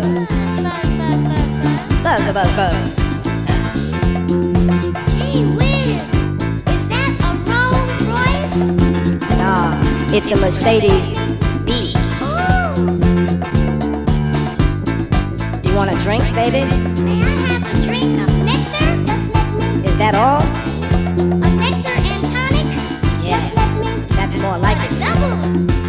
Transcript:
buzz. Buzz, buzz, buzz. Gee whiz, is that a Rolls Royce? Nah, it's a Mercedes B. Ooh, Do you want a drink, baby? may I have a drink of nectar? Just let me. Is that all? A nectar and tonic? Yeah, Just let me. that's more like it. Double.